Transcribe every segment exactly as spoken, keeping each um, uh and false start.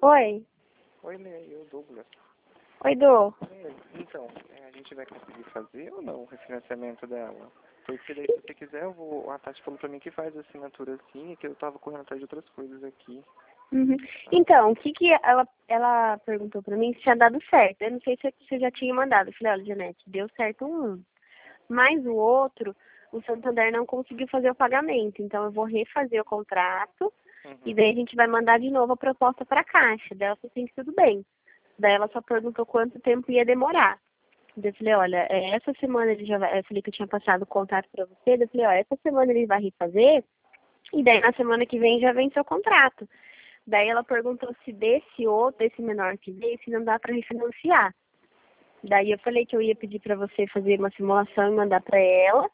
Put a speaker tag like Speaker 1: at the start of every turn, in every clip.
Speaker 1: Oi.
Speaker 2: Oi, Lê, eu, Douglas.
Speaker 1: Oi, Dô.
Speaker 2: É, então, é, a gente vai conseguir fazer ou não o refinanciamento dela? Porque daí, se você quiser, eu vou, a Tati falou pra mim que faz a assinatura assim, e que eu tava correndo atrás de outras coisas aqui.
Speaker 1: Uhum. Então, o que que ela, ela perguntou pra mim se tinha dado certo. Eu não sei se você já tinha mandado. Eu falei, olha, Janete, deu certo um. Mas o outro, o Santander não conseguiu fazer o pagamento. Então, eu vou refazer o contrato
Speaker 2: Uhum.
Speaker 1: e daí a gente vai mandar de novo a proposta pra Caixa. Daí ela falou assim que tudo bem. Daí ela só perguntou quanto tempo ia demorar. Daí eu falei, olha, é, essa semana ele já vai... Eu falei que eu tinha passado o contato pra você. Daí eu falei, olha, essa semana ele vai refazer e daí na semana que vem já vem seu contrato. Daí ela perguntou se desse outro, desse menor que veio, se não dá para refinanciar. Daí eu falei que eu ia pedir para você fazer uma simulação e mandar para ela.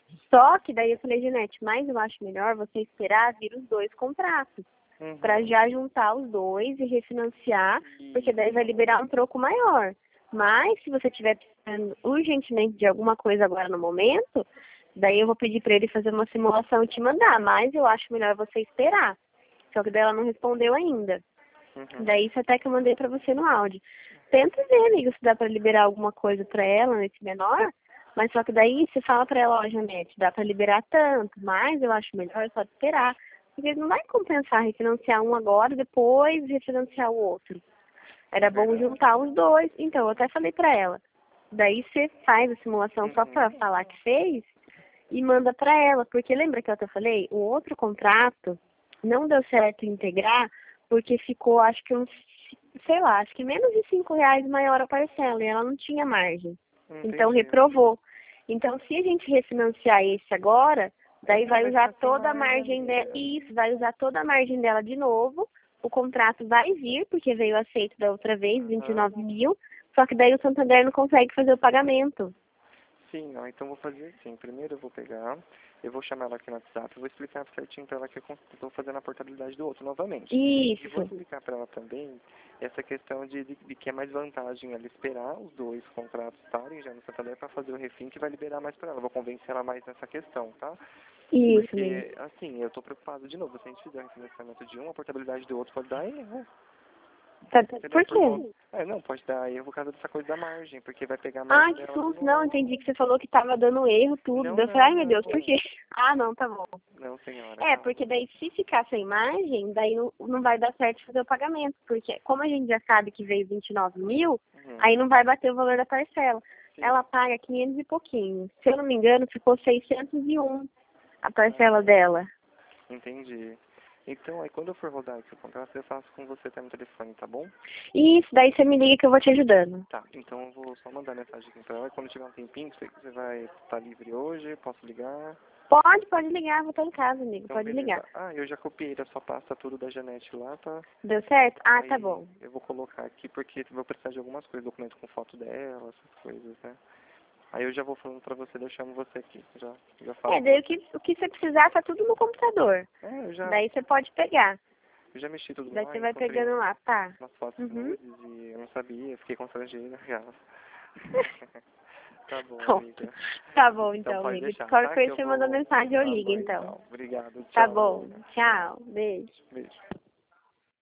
Speaker 1: Só que daí eu falei, Janete, mas eu acho melhor você esperar vir os dois contratos.
Speaker 2: Uhum.
Speaker 1: Para já juntar os dois e refinanciar, porque daí vai liberar um troco maior. Mas se você estiver precisando urgentemente de alguma coisa agora no momento, daí eu vou pedir para ele fazer uma simulação e te mandar. Mas eu acho melhor você esperar. Só que daí ela não respondeu ainda.
Speaker 2: Uhum.
Speaker 1: Daí isso até que eu mandei pra você no áudio. Tenta ver, amigo, se dá pra liberar alguma coisa pra ela nesse menor. Mas só que daí você fala pra ela, ó, Janete, dá pra liberar tanto, mas eu acho melhor só esperar. Porque não vai compensar refinanciar um agora, depois refinanciar o outro. Era bom juntar os dois. Então, eu até falei pra ela. Daí você faz a simulação só pra falar que fez e manda pra ela. Porque lembra que eu até falei? O outro contrato não deu certo integrar, porque ficou, acho que uns, sei lá, acho que menos de cinco reais maior a parcela, e ela não tinha margem.
Speaker 2: Entendi.
Speaker 1: Então, reprovou. Então, se a gente refinanciar esse agora, daí vai usar toda a margem dela, isso, vai usar toda a margem dela de novo, o contrato vai vir, porque veio aceito da outra vez, vinte e nove mil, só que daí o Santander não consegue fazer o pagamento.
Speaker 2: Sim, não, então vou fazer assim. Primeiro eu vou pegar, eu vou chamar ela aqui no WhatsApp, eu vou explicar certinho pra ela que eu estou fazendo a portabilidade do outro novamente.
Speaker 1: Isso.
Speaker 2: E vou explicar pra ela também essa questão de, de, de que é mais vantagem ela esperar os dois contratos estarem já no Santander para fazer o refim, que vai liberar mais pra ela. Vou convencer ela mais nessa questão, tá?
Speaker 1: Isso,
Speaker 2: Porque,
Speaker 1: mesmo.
Speaker 2: assim, eu tô preocupado de novo. Se a gente fizer o refinanciamento de um, a portabilidade do outro pode dar erro.
Speaker 1: Tá,
Speaker 2: Entendeu?
Speaker 1: por quê?
Speaker 2: conta- É, não, pode dar erro por causa dessa coisa da margem, porque vai pegar a margem
Speaker 1: Ai, que
Speaker 2: dela de
Speaker 1: susto.
Speaker 2: novo.
Speaker 1: Não, entendi que você falou que tava dando erro, tudo.
Speaker 2: Não,
Speaker 1: Daí eu falei,
Speaker 2: não,
Speaker 1: ai meu Deus, por
Speaker 2: não.
Speaker 1: quê? Ah, não, tá bom.
Speaker 2: Não, senhora,
Speaker 1: É,
Speaker 2: calma.
Speaker 1: porque daí se ficar sem margem, daí não, não vai dar certo fazer o pagamento. Porque como a gente já sabe que veio vinte e nove mil,
Speaker 2: Uhum.
Speaker 1: aí não vai bater o valor da parcela.
Speaker 2: Sim.
Speaker 1: Ela paga quinhentos e pouquinho. Se eu não me engano, ficou seiscentos e um a parcela dela.
Speaker 2: Entendi. Então, aí quando eu for rodar aqui o contrato, eu faço com você até no telefone, tá bom?
Speaker 1: Isso, daí você me liga que eu vou te ajudando.
Speaker 2: Tá, então eu vou só mandar mensagem aqui pra ela. Quando tiver um tempinho, você, você vai estar livre hoje, posso ligar?
Speaker 1: Pode, pode ligar, vou estar em casa, amigo.
Speaker 2: Então,
Speaker 1: Pode
Speaker 2: beleza.
Speaker 1: ligar.
Speaker 2: Ah, eu já copiei da sua pasta tudo da Janete lá, tá?
Speaker 1: Deu certo? Ah,
Speaker 2: Aí
Speaker 1: tá bom.
Speaker 2: eu vou colocar aqui porque eu vou precisar de algumas coisas, documento com foto dela, essas coisas, né? Aí eu já vou falando pra você, daí eu chamo você aqui. Já, já falo.
Speaker 1: É, daí o que, o que você precisar tá tudo no computador.
Speaker 2: É, eu já,
Speaker 1: Daí você pode pegar.
Speaker 2: eu já mexi tudo
Speaker 1: Daí
Speaker 2: lá,
Speaker 1: você vai
Speaker 2: encontrei
Speaker 1: pegando lá, tá?
Speaker 2: umas fotos
Speaker 1: Uhum.
Speaker 2: nudes e eu não sabia, fiquei constrangido. Já. Tá bom,
Speaker 1: Bom,
Speaker 2: amiga.
Speaker 1: tá bom
Speaker 2: Então
Speaker 1: então,
Speaker 2: pode
Speaker 1: amiga.
Speaker 2: deixar,
Speaker 1: Qualquer
Speaker 2: tá? Que
Speaker 1: coisa
Speaker 2: eu
Speaker 1: você manda
Speaker 2: vou.
Speaker 1: mensagem, eu
Speaker 2: Tá
Speaker 1: ligo
Speaker 2: bom
Speaker 1: então.
Speaker 2: então. Obrigado,
Speaker 1: Tá
Speaker 2: tchau,
Speaker 1: bom.
Speaker 2: amiga.
Speaker 1: Tchau. Beijo.
Speaker 2: Beijo.